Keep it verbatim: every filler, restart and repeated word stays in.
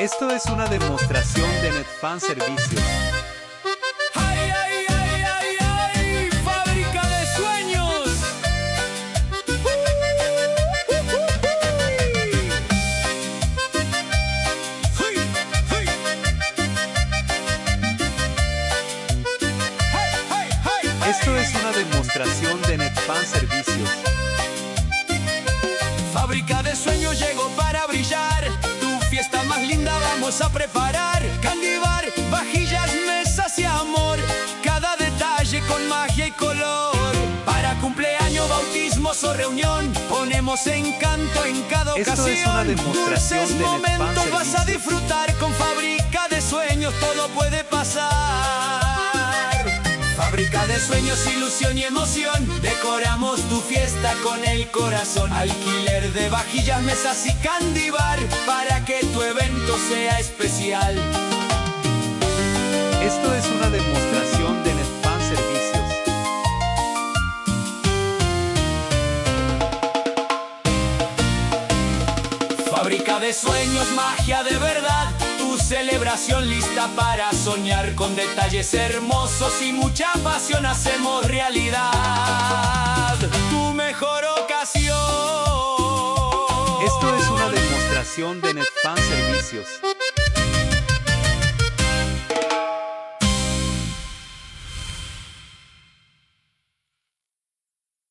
Esto es una demostración de Netfan Servicios. ¡Ay, ay, ay, ay, ay! ¡Fábrica de sueños! ¡Hey, hey! ¡Hey, hey, hey! Esto es una demostración de Netfan Servicios. Fábrica de sueños llegó para brillar. Tu fiesta más linda vamos a preparar. Candy bar, vajillas, mesas y amor. Cada detalle con magia y color. Para cumpleaños, bautismos o reunión, ponemos encanto en cada ocasión. Esto es una demostración Dulces de Netfan momentos vas a Servicios. disfrutar. Con Fábrica de sueños todo puede pasar. Fábrica de sueños, ilusión y emoción. Decoramos tu fiesta con el corazón. Alquiler de vajillas, mesas y candy bar, para que tu evento sea especial. Esto es una demostración de Netfan Servicios. Fábrica de sueños, magia de verdad. Tu celebración lista para soñar. Con detalles hermosos y mucha pasión hacemos realidad tu mejor ocasión. Esto es una demostración de Netfan Servicios.